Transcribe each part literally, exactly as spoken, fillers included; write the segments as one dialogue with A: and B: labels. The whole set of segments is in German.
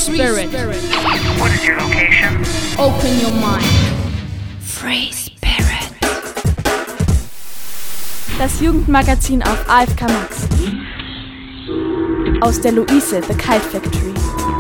A: Spirit.
B: What is your location?
A: Open your mind. Free Spirit.
C: Das Jugendmagazin auf A F K Max. Aus der Luise, The Kite Factory.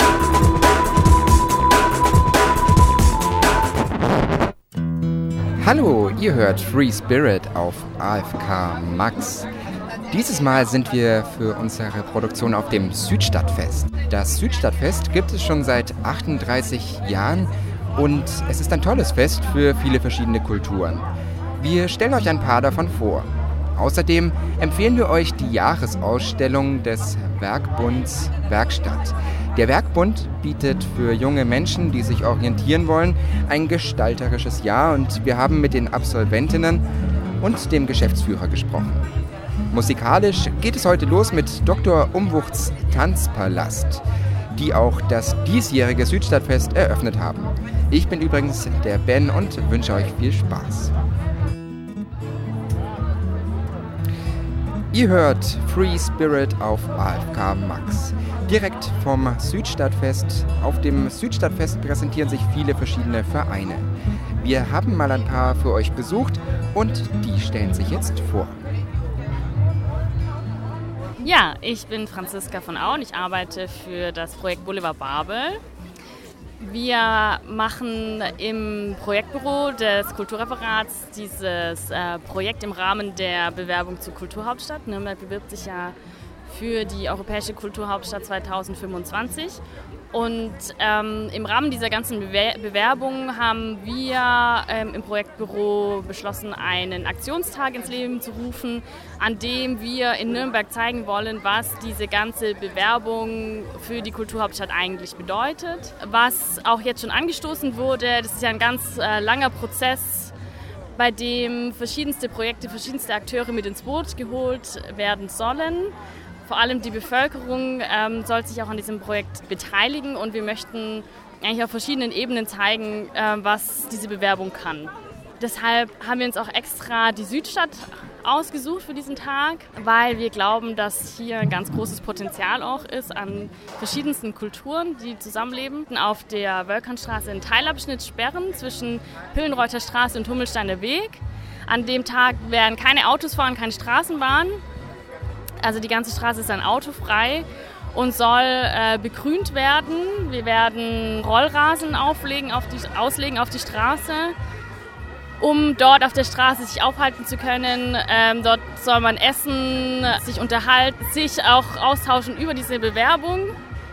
D: Hallo, ihr hört Free Spirit auf A F K Max. Dieses Mal sind wir für unsere Produktion auf dem Südstadtfest. Das Südstadtfest gibt es schon seit achtunddreißig Jahren und es ist ein tolles Fest für viele verschiedene Kulturen. Wir stellen euch ein paar davon vor. Außerdem empfehlen wir euch die Jahresausstellung des Werkbunds Werkstatt. Der Werkbund bietet für junge Menschen, die sich orientieren wollen, ein gestalterisches Jahr und wir haben mit den Absolventinnen und dem Geschäftsführer gesprochen. Musikalisch geht es heute los mit Doktor Umwuchts Tanzpalast, die auch das diesjährige Südstadtfest eröffnet haben. Ich bin übrigens der Ben und wünsche euch viel Spaß. Ihr hört Free Spirit auf A F K Max. Direkt vom Südstadtfest. Auf dem Südstadtfest präsentieren sich viele verschiedene Vereine. Wir haben mal ein paar für euch besucht und die stellen sich jetzt vor.
E: Ja, ich bin Franziska von Au und ich arbeite für das Projekt Boulevard Babel. Wir machen im Projektbüro des Kulturreferats dieses äh, Projekt im Rahmen der Bewerbung zur Kulturhauptstadt. Nürnberg bewirbt sich ja für die Europäische Kulturhauptstadt zweitausendfünfundzwanzig. Und ähm, im Rahmen dieser ganzen Bewer- Bewerbung haben wir ähm, im Projektbüro beschlossen, einen Aktionstag ins Leben zu rufen, an dem wir in Nürnberg zeigen wollen, was diese ganze Bewerbung für die Kulturhauptstadt eigentlich bedeutet. Was auch jetzt schon angestoßen wurde, das ist ja ein ganz äh, langer Prozess, bei dem verschiedenste Projekte, verschiedenste Akteure mit ins Boot geholt werden sollen. Vor allem die Bevölkerung ähm, soll sich auch an diesem Projekt beteiligen und wir möchten eigentlich auf verschiedenen Ebenen zeigen, äh, was diese Bewerbung kann. Deshalb haben wir uns auch extra die Südstadt ausgesucht für diesen Tag, weil wir glauben, dass hier ein ganz großes Potenzial auch ist an verschiedensten Kulturen, die zusammenleben. Auf der Wölkernstraße einen Teilabschnitt sperren zwischen Pillenreuther Straße und Hummelsteiner Weg. An dem Tag werden keine Autos fahren, keine Straßenbahn. Also die ganze Straße ist dann autofrei und soll äh, begrünt werden. Wir werden Rollrasen auflegen auf die, auslegen auf die Straße, um dort auf der Straße sich aufhalten zu können. Ähm, dort soll man essen, sich unterhalten, sich auch austauschen über diese Bewerbung.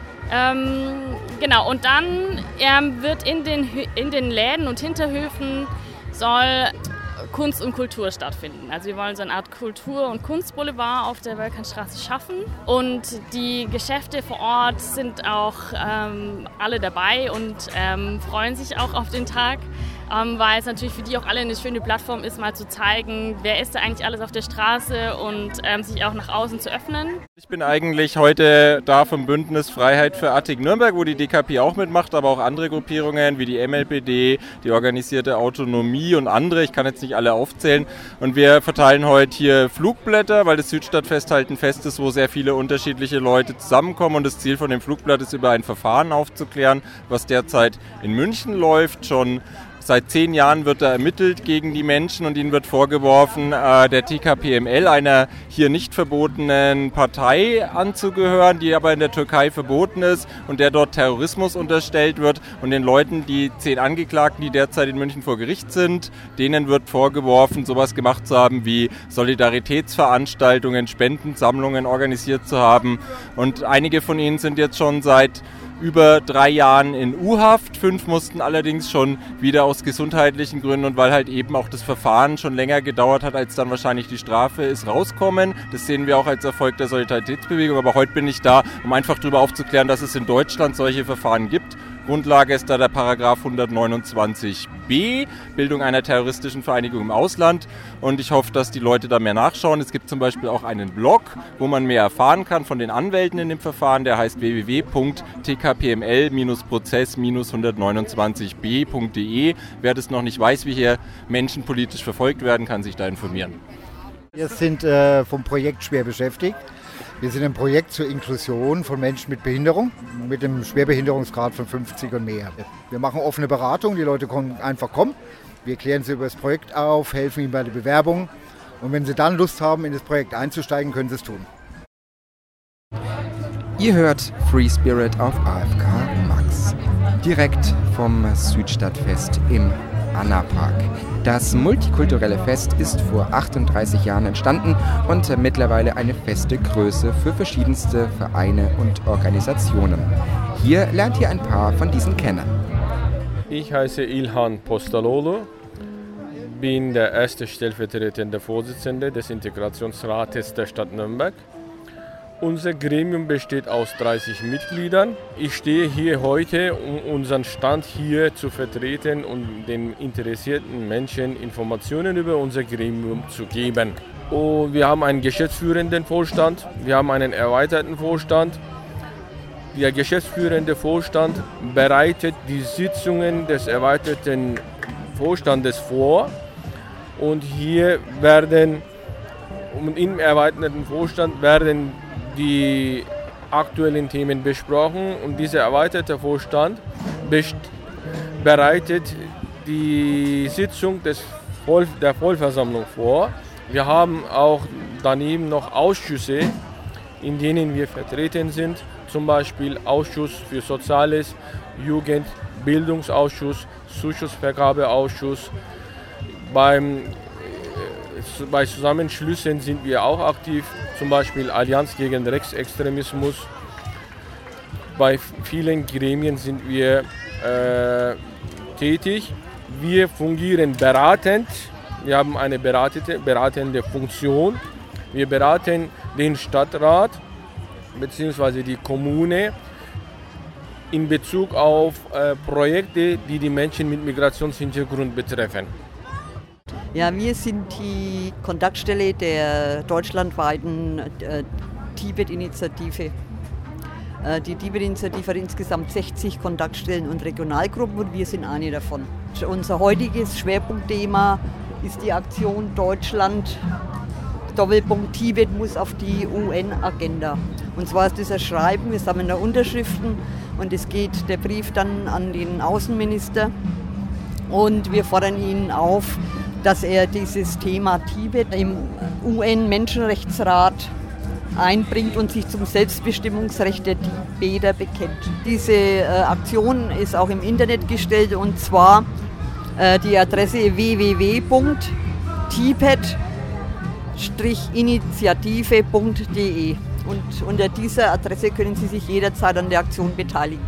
E: Ähm, genau, und dann ähm, wird in den, in den Läden und Hinterhöfen soll Kunst und Kultur stattfinden. Also wir wollen so eine Art Kultur- und Kunstboulevard auf der Wölkernstraße schaffen und die Geschäfte vor Ort sind auch ähm, alle dabei und ähm, freuen sich auch auf den Tag, ähm, weil es natürlich für die auch alle eine schöne Plattform ist, mal zu zeigen, wer ist da eigentlich alles auf der Straße und ähm, sich auch nach außen zu öffnen.
F: Ich bin eigentlich heute da vom Bündnis Freiheit für Attig Nürnberg, wo die D K P auch mitmacht, aber auch andere Gruppierungen wie die M L P D, die organisierte Autonomie und andere. Ich kann jetzt nicht alle aufzählen. Und wir verteilen heute hier Flugblätter, weil das Südstadtfest halt ein Fest ist, wo sehr viele unterschiedliche Leute zusammenkommen. Und das Ziel von dem Flugblatt ist, über ein Verfahren aufzuklären, was derzeit in München läuft. Schon seit zehn Jahren wird da ermittelt gegen die Menschen und ihnen wird vorgeworfen, äh, der T K P M L, einer hier nicht verbotenen Partei anzugehören, die aber in der Türkei verboten ist und der dort Terrorismus unterstellt wird. Und den Leuten, die zehn Angeklagten, die derzeit in München vor Gericht sind, denen wird vorgeworfen, sowas gemacht zu haben wie Solidaritätsveranstaltungen, Spendensammlungen organisiert zu haben. Und einige von ihnen sind jetzt schon seit über drei Jahren in U-Haft. Fünf mussten allerdings schon wieder aus gesundheitlichen Gründen und weil halt eben auch das Verfahren schon länger gedauert hat, als dann wahrscheinlich die Strafe ist, rauskommen. Das sehen wir auch als Erfolg der Solidaritätsbewegung. Aber heute bin ich da, um einfach darüber aufzuklären, dass es in Deutschland solche Verfahren gibt. Grundlage ist da der Paragraph hundertneunundzwanzig b, Bildung einer terroristischen Vereinigung im Ausland. Und ich hoffe, dass die Leute da mehr nachschauen. Es gibt zum Beispiel auch einen Blog, wo man mehr erfahren kann von den Anwälten in dem Verfahren. Der heißt w w w punkt t k p m l prozess hundertneunundzwanzig b punkt d e. Wer das noch nicht weiß, wie hier Menschen politisch verfolgt werden, kann sich da informieren.
G: Wir sind äh, vom Projekt schwer beschäftigt. Wir sind ein Projekt zur Inklusion von Menschen mit Behinderung, mit einem Schwerbehinderungsgrad von fünfzig und mehr. Wir machen offene Beratung, die Leute können einfach kommen. Wir klären sie über das Projekt auf, helfen ihnen bei der Bewerbung. Und wenn sie dann Lust haben, in das Projekt einzusteigen, können sie es tun.
D: Ihr hört Free Spirit auf A F K Max, direkt vom Südstadtfest im Anna-Park. Das multikulturelle Fest ist vor achtunddreißig Jahren entstanden und mittlerweile eine feste Größe für verschiedenste Vereine und Organisationen. Hier lernt ihr ein paar von diesen kennen.
H: Ich heiße Ilhan Postalolo, bin der erste stellvertretende Vorsitzende des Integrationsrates der Stadt Nürnberg. Unser Gremium besteht aus dreißig Mitgliedern. Ich stehe hier heute, um unseren Stand hier zu vertreten und den interessierten Menschen Informationen über unser Gremium zu geben. Und wir haben einen geschäftsführenden Vorstand, wir haben einen erweiterten Vorstand. Der geschäftsführende Vorstand bereitet die Sitzungen des erweiterten Vorstandes vor. Und hier werden, im erweiterten Vorstand werden die aktuellen Themen besprochen und dieser erweiterte Vorstand bereitet die Sitzung des Voll, der Vollversammlung vor. Wir haben auch daneben noch Ausschüsse, in denen wir vertreten sind, zum Beispiel Ausschuss für Soziales, Jugend, Bildungsausschuss, Zuschussvergabeausschuss. Beim Bei Zusammenschlüssen sind wir auch aktiv, zum Beispiel Allianz gegen Rechtsextremismus. Bei vielen Gremien sind wir äh, tätig. Wir fungieren beratend, wir haben eine beratende, beratende Funktion. Wir beraten den Stadtrat bzw. die Kommune in Bezug auf äh, Projekte, die die Menschen mit Migrationshintergrund betreffen.
I: Ja, wir sind die Kontaktstelle der deutschlandweiten äh, Tibet-Initiative. Äh, die Tibet-Initiative hat insgesamt sechzig Kontaktstellen und Regionalgruppen und wir sind eine davon. Unser heutiges Schwerpunktthema ist die Aktion Deutschland Doppelpunkt Tibet muss auf die U N-Agenda. Und zwar ist das ein Schreiben, wir sammeln da Unterschriften und es geht der Brief dann an den Außenminister und wir fordern ihn auf, dass er dieses Thema Tibet im U N-Menschenrechtsrat einbringt und sich zum Selbstbestimmungsrecht der Tibeter bekennt. Diese äh, Aktion ist auch im Internet gestellt und zwar äh, die Adresse w w w punkt tibet initiative punkt d e und unter dieser Adresse können Sie sich jederzeit an der Aktion beteiligen.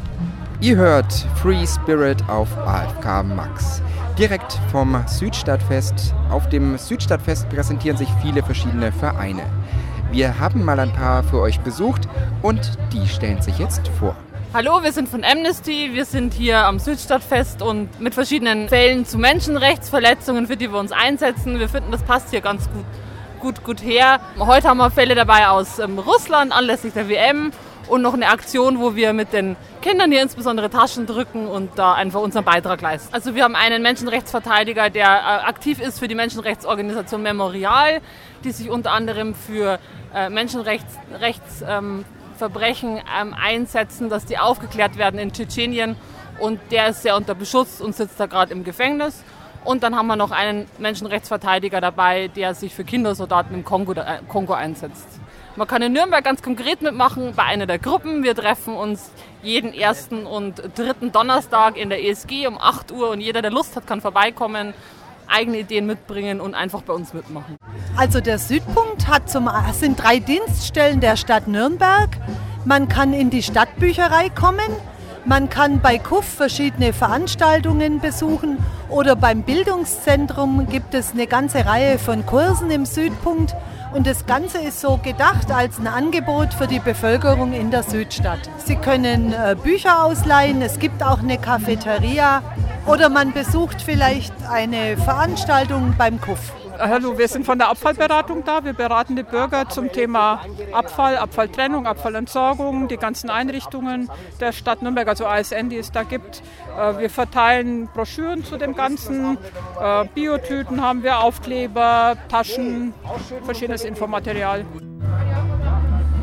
D: Ihr hört Free Spirit auf A F K Max. Direkt vom Südstadtfest. Auf dem Südstadtfest präsentieren sich viele verschiedene Vereine. Wir haben mal ein paar für euch besucht und die stellen sich jetzt vor.
J: Hallo, wir sind von Amnesty, wir sind hier am Südstadtfest und mit verschiedenen Fällen zu Menschenrechtsverletzungen, für die wir uns einsetzen. Wir finden, das passt hier ganz gut, gut, gut her. Heute haben wir Fälle dabei aus ähm, Russland anlässlich der W M. Und noch eine Aktion, wo wir mit den Kindern hier insbesondere Taschen drücken und da einfach unseren Beitrag leisten. Also wir haben einen Menschenrechtsverteidiger, der äh, aktiv ist für die Menschenrechtsorganisation Memorial, die sich unter anderem für äh, Menschenrechtsverbrechen ähm, ähm, einsetzen, dass die aufgeklärt werden in Tschetschenien. Und der ist sehr unter Beschuss und sitzt da gerade im Gefängnis. Und dann haben wir noch einen Menschenrechtsverteidiger dabei, der sich für Kindersoldaten im Kongo, äh, Kongo einsetzt. Man kann in Nürnberg ganz konkret mitmachen bei einer der Gruppen. Wir treffen uns jeden ersten und dritten Donnerstag in der E S G um acht Uhr und jeder, der Lust hat, kann vorbeikommen, eigene Ideen mitbringen und einfach bei uns mitmachen.
K: Also der Südpunkt hat zum, sind drei Dienststellen der Stadt Nürnberg. Man kann in die Stadtbücherei kommen, man kann bei K U F verschiedene Veranstaltungen besuchen oder beim Bildungszentrum gibt es eine ganze Reihe von Kursen im Südpunkt. Und das Ganze ist so gedacht als ein Angebot für die Bevölkerung in der Südstadt. Sie können äh, Bücher ausleihen, es gibt auch eine Cafeteria oder man besucht vielleicht eine Veranstaltung beim K U F.
L: Hallo, wir sind von der Abfallberatung da. Wir beraten die Bürger zum Thema Abfall, Abfalltrennung, Abfallentsorgung, die ganzen Einrichtungen der Stadt Nürnberg, also A S N, die es da gibt. Wir verteilen Broschüren zu dem Ganzen, Biotüten haben wir, Aufkleber, Taschen, verschiedenes Infomaterial.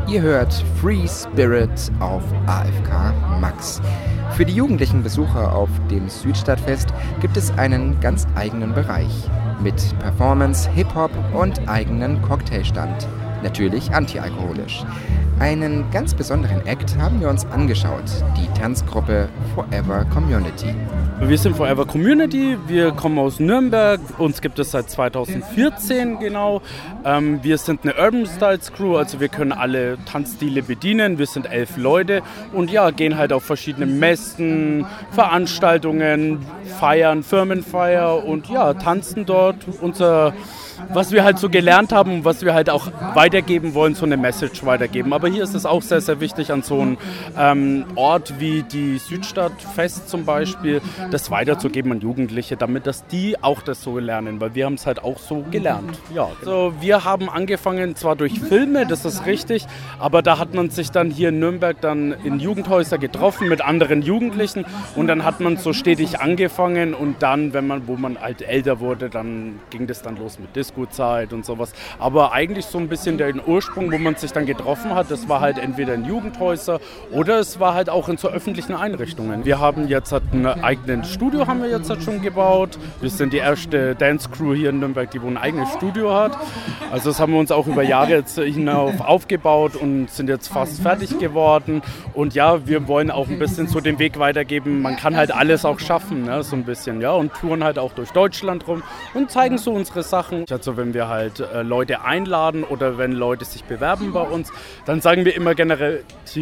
D: Ihr hört Free Spirit auf A F K Max. Für die jugendlichen Besucher auf dem Südstadtfest gibt es einen ganz eigenen Bereich mit Performance, Hip-Hop und eigenen Cocktailstand. Natürlich antialkoholisch. Einen ganz besonderen Act haben wir uns angeschaut, die Tanzgruppe Forever Community.
M: Wir sind Forever Community, wir kommen aus Nürnberg, uns gibt es seit zweitausendvierzehn genau. Ähm, wir sind eine Urban Styles Crew, also wir können alle Tanzstile bedienen, wir sind elf Leute und ja, gehen halt auf verschiedene Messen, Veranstaltungen, feiern, Firmenfeier und ja, tanzen dort unser... was wir halt so gelernt haben und was wir halt auch weitergeben wollen, so eine Message weitergeben. Aber hier ist es auch sehr, sehr wichtig, an so einem ähm, Ort wie die Südstadtfest zum Beispiel, das weiterzugeben an Jugendliche, damit dass die auch das so lernen, weil wir haben es halt auch so gelernt. Ja, also wir haben angefangen zwar durch Filme, das ist richtig, aber da hat man sich dann hier in Nürnberg dann in Jugendhäuser getroffen mit anderen Jugendlichen und dann hat man so stetig angefangen und dann, wenn man, wo man halt älter wurde, dann ging das dann los mit Disco. Disco-Zeit und sowas. Aber eigentlich so ein bisschen der Ursprung, wo man sich dann getroffen hat, das war halt entweder in Jugendhäuser oder es war halt auch in so öffentlichen Einrichtungen. Wir haben jetzt halt ein eigenes Studio, haben wir jetzt halt schon gebaut. Wir sind die erste Dance-Crew hier in Nürnberg, die wo ein eigenes Studio hat. Also das haben wir uns auch über Jahre jetzt hinauf aufgebaut und sind jetzt fast fertig geworden. Und ja, wir wollen auch ein bisschen so den Weg weitergeben. Man kann halt alles auch schaffen, ne? So ein bisschen, ja, und touren halt auch durch Deutschland rum und zeigen so unsere Sachen. Also wenn wir halt äh, Leute einladen oder wenn Leute sich bewerben bei uns, dann sagen wir immer generell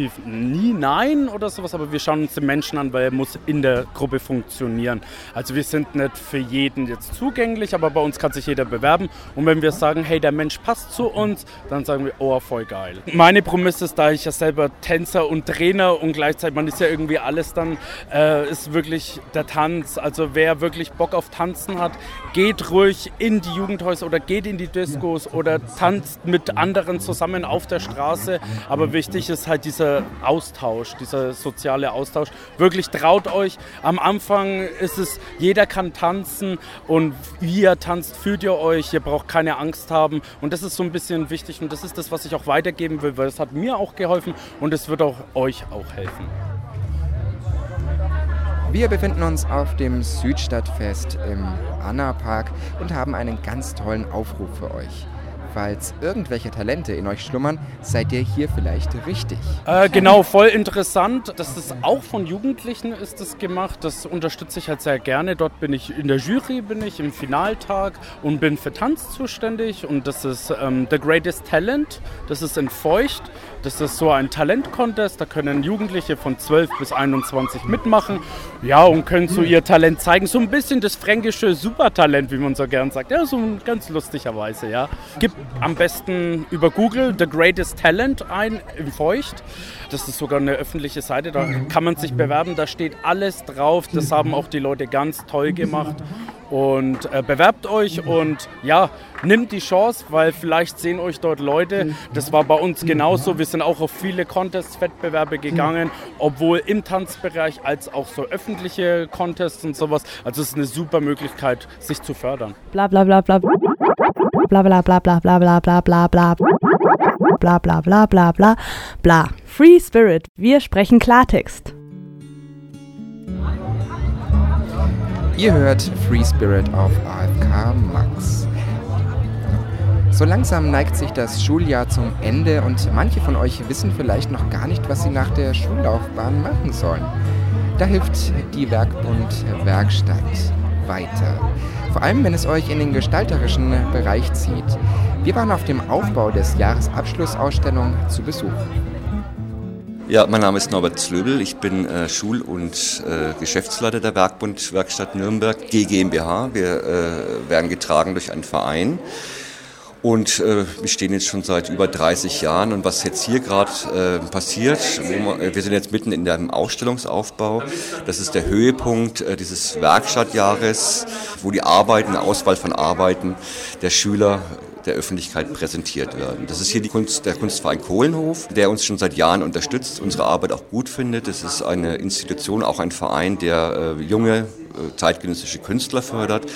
M: nie nein oder sowas, aber wir schauen uns den Menschen an, weil er muss in der Gruppe funktionieren. Also wir sind nicht für jeden jetzt zugänglich, aber bei uns kann sich jeder bewerben und wenn wir sagen, hey, der Mensch passt zu uns, dann sagen wir, oh, voll geil. Meine Prämisse ist, da ich ja selber Tänzer und Trainer und gleichzeitig, man ist ja irgendwie alles dann, äh, ist wirklich der Tanz. Also wer wirklich Bock auf Tanzen hat, geht ruhig in die Jugendhäuser oder geht in die Diskos oder tanzt mit anderen zusammen auf der Straße. Aber wichtig ist halt dieser Austausch, dieser soziale Austausch. Wirklich traut euch. Am Anfang ist es, jeder kann tanzen und wie ihr tanzt, fühlt ihr euch. Ihr braucht keine Angst haben. Und das ist so ein bisschen wichtig und das ist das, was ich auch weitergeben will, weil es hat mir auch geholfen und es wird auch euch auch helfen.
D: Wir befinden uns auf dem Südstadtfest im Anna-Park und haben einen ganz tollen Aufruf für euch. Falls irgendwelche Talente in euch schlummern, seid ihr hier vielleicht richtig.
M: Äh, genau, voll interessant. Das ist auch von Jugendlichen ist das gemacht. Das unterstütze ich halt sehr gerne. Dort bin ich in der Jury, bin ich im Finaltag und bin für Tanz zuständig. Und das ist ähm, The Greatest Talent. Das ist in Feucht. Das ist so ein Talent-Contest. Da können Jugendliche von zwölf bis einundzwanzig mitmachen. Ja, und können so ihr Talent zeigen. So ein bisschen das fränkische Supertalent, wie man so gern sagt. Ja, so ganz lustigerweise, ja. Gibt am besten über Google The Greatest Talent ein in Feucht. Das ist sogar eine öffentliche Seite, da kann man sich bewerben, da steht alles drauf. Das haben auch die Leute ganz toll gemacht. Und äh, bewerbt euch und ja, nimmt die Chance, weil vielleicht sehen euch dort Leute. Das war bei uns genauso. Wir sind auch auf viele Contest-Wettbewerbe gegangen, obwohl im Tanzbereich als auch so öffentliche Contests und sowas. Also es ist eine super Möglichkeit, sich zu fördern.
C: Bla bla bla bla bla bla bla bla bla bla bla bla bla bla bla bla bla bla bla bla. Free Spirit, wir sprechen Klartext.
D: Ihr hört Free Spirit auf A F K Max. So langsam neigt sich das Schuljahr zum Ende und manche von euch wissen vielleicht noch gar nicht, was sie nach der Schullaufbahn machen sollen. Da hilft die Werkbund Werkstatt weiter. Vor allem, wenn es euch in den gestalterischen Bereich zieht. Wir waren auf dem Aufbau des Jahresabschlussausstellung zu Besuch.
N: Ja, mein Name ist Norbert Zlöbel, ich bin äh, Schul- und äh, Geschäftsleiter der Werkbund Werkstatt Nürnberg, G GmbH. Wir äh, werden getragen durch einen Verein und äh, wir stehen jetzt schon seit über dreißig Jahren und was jetzt hier gerade äh, passiert, wo man, wir sind jetzt mitten in dem Ausstellungsaufbau, das ist der Höhepunkt äh, dieses Werkstattjahres, wo die Arbeiten, eine Auswahl von Arbeiten der Schüler der Öffentlichkeit präsentiert werden. Das ist hier die Kunst, der Kunstverein Kohlenhof, der uns schon seit Jahren unterstützt, unsere Arbeit auch gut findet. Es ist eine Institution, auch ein Verein, der äh, junge, äh, zeitgenössische Künstler fördert.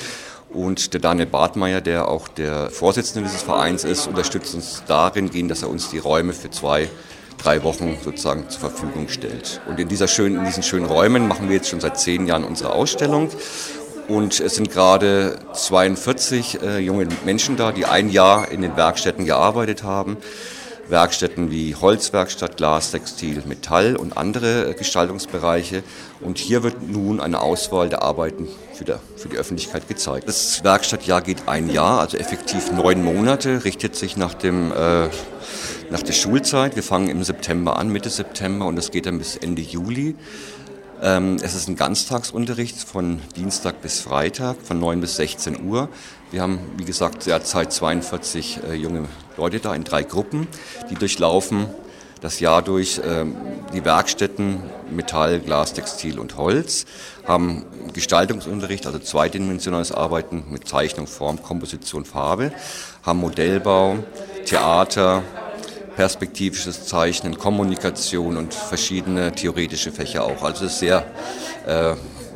N: Und der Daniel Bartmeier, der auch der Vorsitzende dieses Vereins ist, unterstützt uns darin gehend, dass er uns die Räume für zwei, drei Wochen sozusagen zur Verfügung stellt. Und in, dieser schönen, in diesen schönen Räumen machen wir jetzt schon seit zehn Jahren unsere Ausstellung. Und es sind gerade zweiundvierzig äh, junge Menschen da, die ein Jahr in den Werkstätten gearbeitet haben. Werkstätten wie Holzwerkstatt, Glas, Textil, Metall und andere Gestaltungsbereiche. Und hier wird nun eine Auswahl der Arbeiten für, der, für die Öffentlichkeit gezeigt. Das Werkstattjahr geht ein Jahr, also effektiv neun Monate, richtet sich nach, dem, äh, nach der Schulzeit. Wir fangen im September an, Mitte September, und das geht dann bis Ende Juli. Ähm, es ist ein Ganztagsunterricht von Dienstag bis Freitag, von neun bis sechzehn Uhr. Wir haben, wie gesagt, derzeit zweiundvierzig äh, junge Leute da in drei Gruppen, die durchlaufen das Jahr durch ähm, die Werkstätten Metall, Glas, Textil und Holz, haben Gestaltungsunterricht, also zweidimensionales Arbeiten mit Zeichnung, Form, Komposition, Farbe, haben Modellbau, Theater, perspektivisches Zeichnen, Kommunikation und verschiedene theoretische Fächer auch. Also es ist sehr, äh,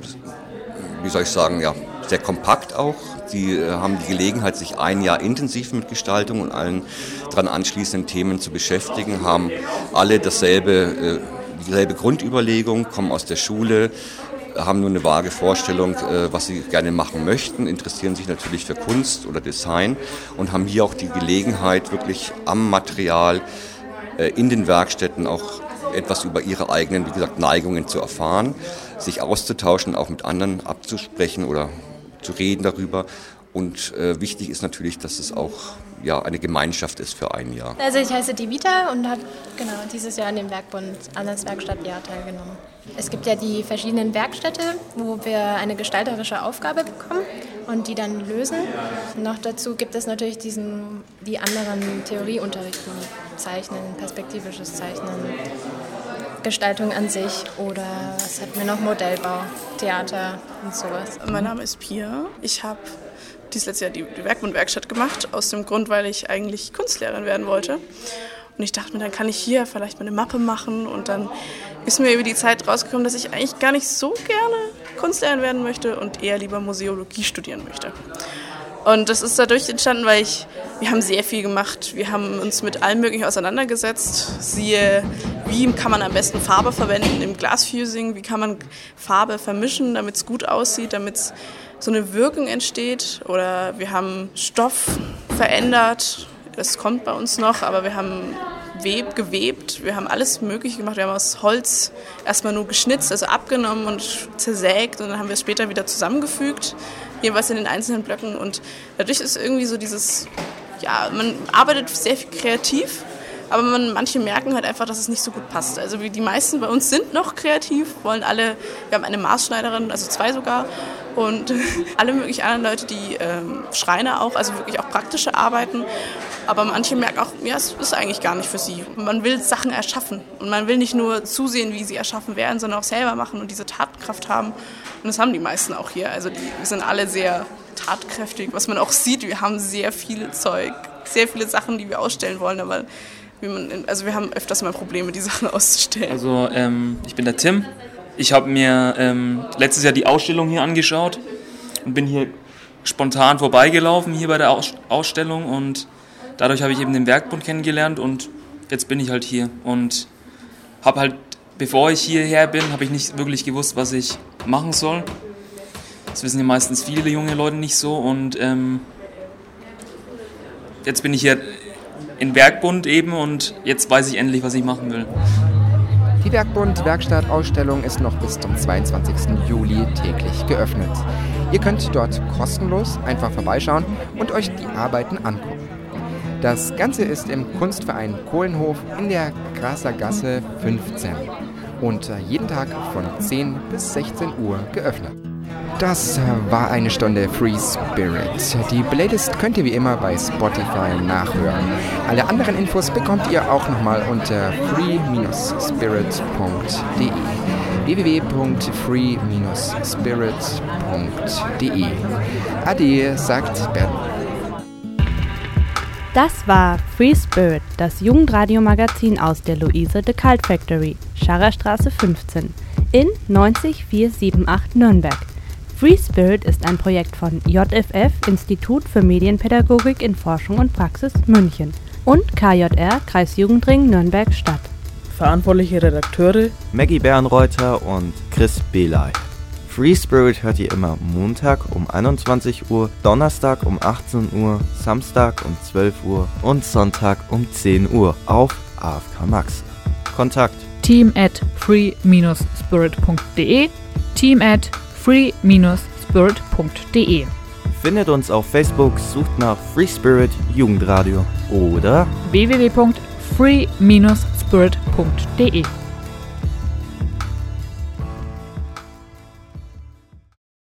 N: wie soll ich sagen, ja, sehr kompakt auch. Sie äh, haben die Gelegenheit, sich ein Jahr intensiv mit Gestaltung und allen daran anschließenden Themen zu beschäftigen, haben alle dasselbe, äh, dieselbe Grundüberlegung, kommen aus der Schule, haben nur eine vage Vorstellung, äh, was sie gerne machen möchten, interessieren sich natürlich für Kunst oder Design und haben hier auch die Gelegenheit, wirklich am Material äh, in den Werkstätten auch etwas über ihre eigenen, wie gesagt, Neigungen zu erfahren, sich auszutauschen, auch mit anderen abzusprechen oder zu reden darüber. Und äh, wichtig ist natürlich, dass es auch ja, eine Gemeinschaft ist für ein Jahr.
O: Also ich heiße Divita und habe genau dieses Jahr an dem Werkbund an das Werkstattjahr teilgenommen. Es gibt ja die verschiedenen Werkstätte, wo wir eine gestalterische Aufgabe bekommen und die dann lösen. Noch dazu gibt es natürlich diesen, die anderen Theorieunterrichten, Zeichnen, perspektivisches Zeichnen, Gestaltung an sich oder was hatten wir noch, Modellbau, Theater und sowas.
P: Mein Name ist Pia. Ich habe dieses letzte Jahr die, die Werkbund-Werkstatt gemacht, aus dem Grund, weil ich eigentlich Kunstlehrerin werden wollte. Und ich dachte mir, dann kann ich hier vielleicht mal eine Mappe machen. Und dann ist mir über die Zeit rausgekommen, dass ich eigentlich gar nicht so gerne Kunstlehrerin werden möchte und eher lieber Museologie studieren möchte. Und das ist dadurch entstanden, weil ich, wir haben sehr viel gemacht. Wir haben uns mit allem Möglichen auseinandergesetzt. Siehe, wie kann man am besten Farbe verwenden im Glasfusing? Wie kann man Farbe vermischen, damit es gut aussieht, damit es so eine Wirkung entsteht? Oder wir haben Stoff verändert. Das kommt bei uns noch, aber wir haben Web, gewebt. Wir haben alles Mögliche gemacht. Wir haben aus Holz erstmal nur geschnitzt, also abgenommen und zersägt. Und dann haben wir es später wieder zusammengefügt. Jeweils in den einzelnen Blöcken und dadurch ist irgendwie so dieses, ja, man arbeitet sehr viel kreativ, aber man, manche merken halt einfach, dass es nicht so gut passt. Also wie die meisten bei uns sind noch kreativ, wollen alle, wir haben eine Maßschneiderin, also zwei sogar und alle möglichen anderen Leute, die ähm, Schreiner auch, also wirklich auch praktische Arbeiten, aber manche merken auch, ja, es ist eigentlich gar nicht für sie. Man will Sachen erschaffen und man will nicht nur zusehen, wie sie erschaffen werden, sondern auch selber machen und diese Tatkraft haben. Und das haben die meisten auch hier. Also die, wir sind alle sehr tatkräftig, was man auch sieht. Wir haben sehr viel Zeug, sehr viele Sachen, die wir ausstellen wollen. Aber wie man, also wir haben öfters mal Probleme, die Sachen auszustellen.
Q: Also ähm, ich bin der Tim. Ich habe mir ähm, letztes Jahr die Ausstellung hier angeschaut und bin hier spontan vorbeigelaufen hier bei der Aus- Ausstellung. Und dadurch habe ich eben den Werkbund kennengelernt und jetzt bin ich halt hier. Und habe halt, bevor ich hierher bin, habe ich nicht wirklich gewusst, was ich machen soll. Das wissen ja meistens viele junge Leute nicht so und ähm, jetzt bin ich hier in Werkbund eben und jetzt weiß ich endlich, was ich machen will.
D: Die Werkbund-Werkstatt-Ausstellung ist noch bis zum zweiundzwanzigsten Juli täglich geöffnet. Ihr könnt dort kostenlos einfach vorbeischauen und euch die Arbeiten angucken. Das Ganze ist im Kunstverein Kohlenhof in der Grasser Gasse fünfzehn und jeden Tag von zehn bis sechzehn Uhr geöffnet. Das war eine Stunde Free Spirit. Die Playlist könnt ihr wie immer bei Spotify nachhören. Alle anderen Infos bekommt ihr auch nochmal unter free Bindestrich spirit punkt de w w w punkt free Bindestrich spirit punkt de. Ade, sagt Bernd.
C: Das war Free Spirit, das Jugendradiomagazin aus der Luise de Cult Factory, Scharrerstraße fünfzehn in neunzig vierhundertachtzig Nürnberg. Free Spirit ist ein Projekt von J F F, Institut für Medienpädagogik in Forschung und Praxis München, und K J R, Kreisjugendring Nürnberg-Stadt.
R: Verantwortliche Redakteure
S: Maggie Bernreuther und Chris Belay. Free Spirit hört ihr immer Montag um einundzwanzig Uhr, Donnerstag um achtzehn Uhr, Samstag um zwölf Uhr und Sonntag um zehn Uhr auf A F K Max. Kontakt
T: team at free dash spirit punkt de, team at free dash spirit punkt de.
S: Findet uns auf Facebook, sucht nach Free Spirit Jugendradio oder
T: w w w punkt free dash spirit punkt de.